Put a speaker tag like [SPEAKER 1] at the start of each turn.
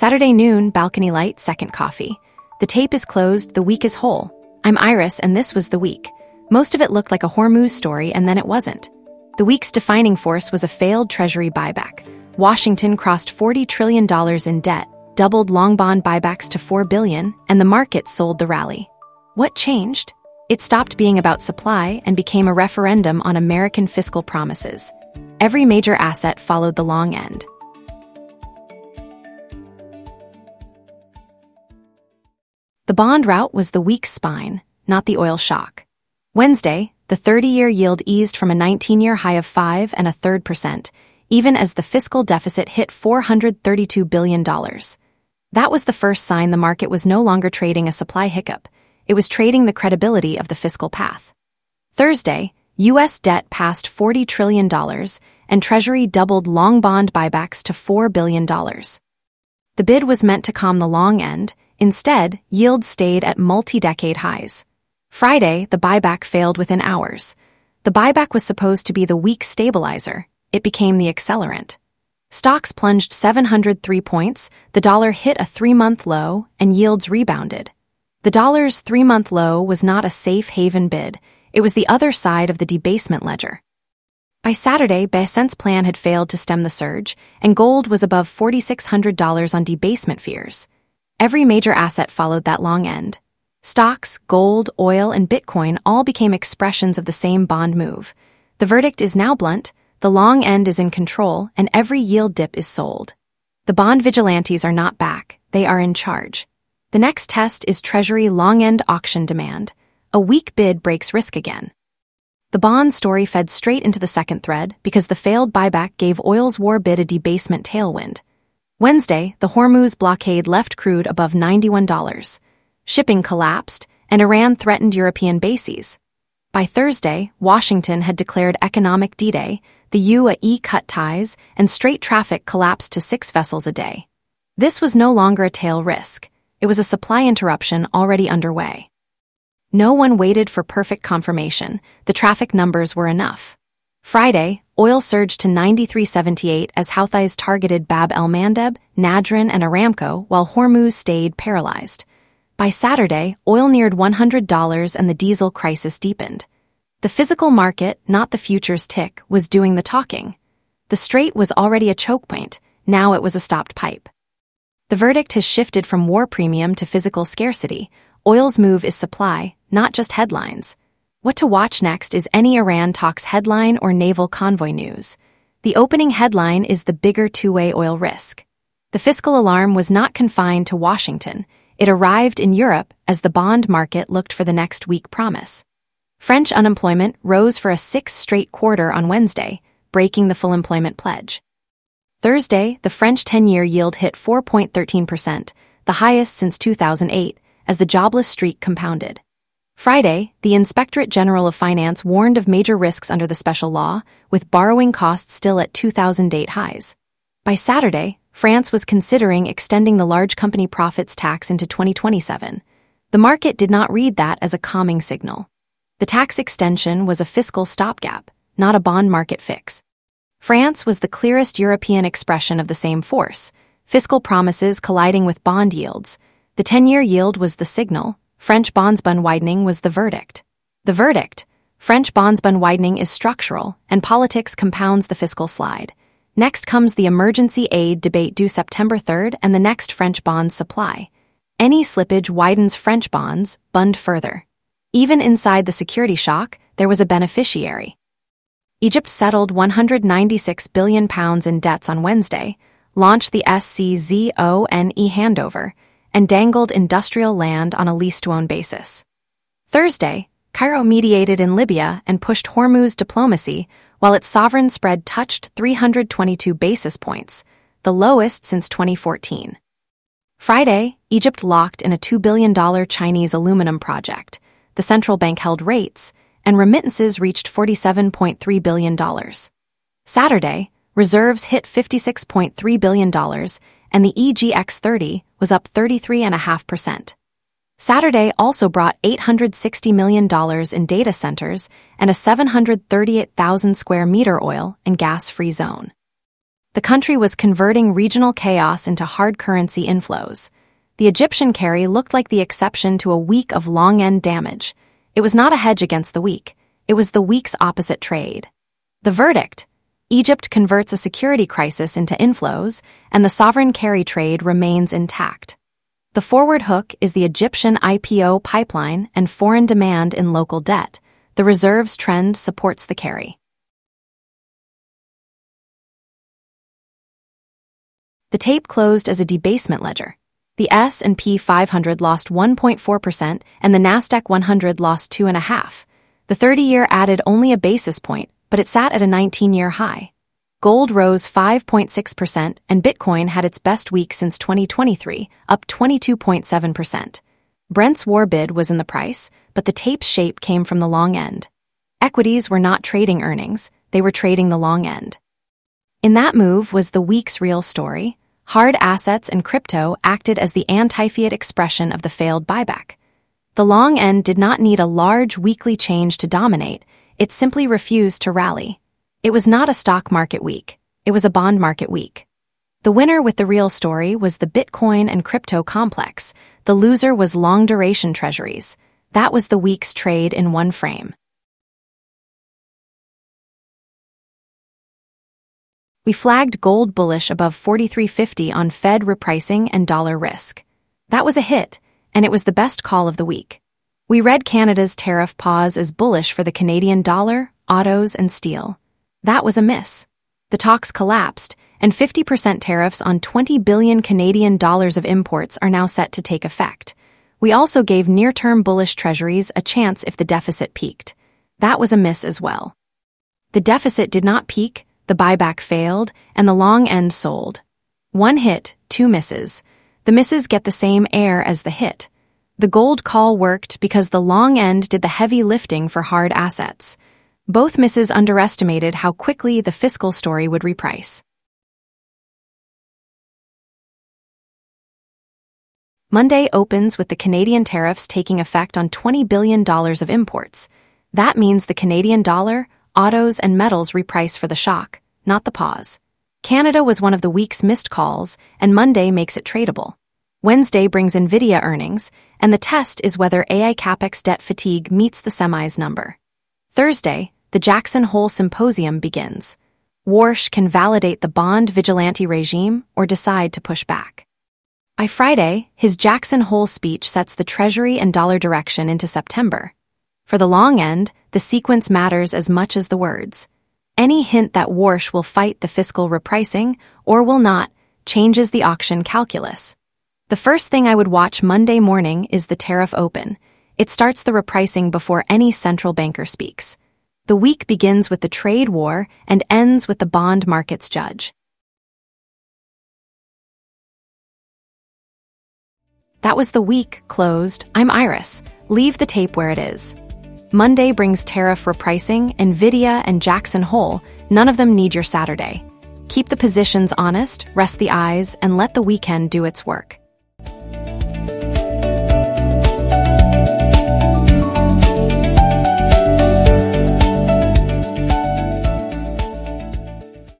[SPEAKER 1] Saturday noon, balcony light, second coffee. The tape is closed, the week is whole. I'm Iris, and this was the week. Most of it looked like a Hormuz story, and then it wasn't. The week's defining force was a failed Treasury buyback. Washington crossed $40 trillion in debt, doubled long bond buybacks to $4 billion, and the market sold the rally. What changed? It stopped being about supply and became a referendum on American fiscal promises. Every major asset followed the long end. The bond rout was the week's spine, not the oil shock. Wednesday, the 30-year yield eased from a 19-year high of 5.33%, even as the fiscal deficit hit $432 billion. That was the first sign the market was no longer trading a supply hiccup. It was trading the credibility of the fiscal path. Thursday, U.S. debt passed $40 trillion, and Treasury doubled long bond buybacks to $4 billion. The bid was meant to calm the long end. Instead, yields stayed at multi-decade highs. Friday, the buyback failed within hours. The buyback was supposed to be the week's stabilizer. It became the accelerant. Stocks plunged 703 points, the dollar hit a 3-month low, and yields rebounded. The dollar's 3-month low was not a safe haven bid. It was the other side of the debasement ledger. By Saturday, Besant's plan had failed to stem the surge, and gold was above $4,600 on debasement fears. Every major asset followed that long end. Stocks, gold, oil, and Bitcoin all became expressions of the same bond move. The verdict is now blunt, the long end is in control, and every yield dip is sold. The bond vigilantes are not back, they are in charge. The next test is Treasury long-end auction demand. A weak bid breaks risk again. The bond story fed straight into the second thread because the failed buyback gave oil's war bid a debasement tailwind. Wednesday, the Hormuz blockade left crude above $91. Shipping collapsed, and Iran threatened European bases. By Thursday, Washington had declared economic D-Day, the UAE cut ties, and straight traffic collapsed to 6 vessels a day. This was no longer a tail risk. It was a supply interruption already underway. No one waited for perfect confirmation. The traffic numbers were enough. Friday, oil surged to $93.78 as Houthis targeted Bab el-Mandeb, Nadran, and Aramco, while Hormuz stayed paralyzed. By Saturday, oil neared $100 and the diesel crisis deepened. The physical market, not the futures tick, was doing the talking. The strait was already a choke point. Now it was a stopped pipe. The verdict has shifted from war premium to physical scarcity. Oil's move is supply, not just headlines. What to watch next is any Iran talks headline or naval convoy news. The opening headline is the bigger two-way oil risk. The fiscal alarm was not confined to Washington. It arrived in Europe as the bond market looked for the next weak promise. French unemployment rose for a 6th straight quarter on Wednesday, breaking the full employment pledge. Thursday, the French 10-year yield hit 4.13%, the highest since 2008, as the jobless streak compounded. Friday, the Inspectorate General of Finance warned of major risks under the special law, with borrowing costs still at 2008 highs. By Saturday, France was considering extending the large company profits tax into 2027. The market did not read that as a calming signal. The tax extension was a fiscal stopgap, not a bond market fix. France was the clearest European expression of the same force, fiscal promises colliding with bond yields. The 10-year yield was the signal. French bonds-bund widening was the verdict. The verdict: French bonds-bund widening is structural, and politics compounds the fiscal slide. Next comes the emergency aid debate due September 3rd and the next French bonds supply. Any slippage widens French bonds, bund further. Even inside the security shock, there was a beneficiary. Egypt settled £196 billion in debts on Wednesday, launched the SCZONE handover, and dangled industrial land on a lease-to-own basis. Thursday, Cairo mediated in Libya and pushed Hormuz diplomacy while its sovereign spread touched 322 basis points, the lowest since 2014. Friday, Egypt locked in a $2 billion Chinese aluminum project. The central bank held rates, and remittances reached $47.3 billion. Saturday, reserves hit $56.3 billion, and the EGX30 was up 33.5%. Saturday also brought $860 million in data centers and a 738,000 square meter oil and gas-free zone. The country was converting regional chaos into hard currency inflows. The Egyptian carry looked like the exception to a week of long-end damage. It was not a hedge against the week. It was the week's opposite trade. The verdict: Egypt converts a security crisis into inflows, and the sovereign carry trade remains intact. The forward hook is the Egyptian IPO pipeline and foreign demand in local debt. The reserves trend supports the carry. The tape closed as a debasement ledger. The S&P 500 lost 1.4% and the Nasdaq 100 lost 2.5%. The 30-year added only a basis point, but it sat at a 19-year high. Gold rose 5.6% and Bitcoin had its best week since 2023, up 22.7%. Brent's war bid was in the price, but the tape's shape came from the long end. Equities were not trading earnings, they were trading the long end. In that move was the week's real story. Hard assets and crypto acted as the anti-fiat expression of the failed buyback. The long end did not need a large weekly change to dominate, it simply refused to rally. It was not a stock market week, it was a bond market week. The winner with the real story was the Bitcoin and crypto complex. The loser was long-duration treasuries. That was the week's trade in one frame. We flagged gold bullish above 43.50 on Fed repricing and dollar risk. That was a hit, and it was the best call of the week. We read Canada's tariff pause as bullish for the Canadian dollar, autos, and steel. That was a miss. The talks collapsed, and 50% tariffs on 20 billion Canadian dollars of imports are now set to take effect. We also gave near-term bullish treasuries a chance if the deficit peaked. That was a miss as well. The deficit did not peak, the buyback failed, and the long end sold. One hit, two misses. The misses get the same air as the hit. The gold call worked because the long end did the heavy lifting for hard assets. Both misses underestimated how quickly the fiscal story would reprice. Monday opens with the Canadian tariffs taking effect on $20 billion of imports. That means the Canadian dollar, autos, and metals reprice for the shock, not the pause. Canada was one of the week's missed calls, and Monday makes it tradable. Wednesday brings NVIDIA earnings, and the test is whether AI CapEx debt fatigue meets the semis number. Thursday, the Jackson Hole Symposium begins. Warsh can validate the bond vigilante regime or decide to push back. By Friday, his Jackson Hole speech sets the Treasury and dollar direction into September. For the long end, the sequence matters as much as the words. Any hint that Warsh will fight the fiscal repricing or will not changes the auction calculus. The first thing I would watch Monday morning is the tariff open. It starts the repricing before any central banker speaks. The week begins with the trade war and ends with the bond market's judge. That was the week closed. I'm Iris. Leave the tape where it is. Monday brings tariff repricing, NVIDIA, and Jackson Hole. None of them need your Saturday. Keep the positions honest, rest the eyes, and let the weekend do its work.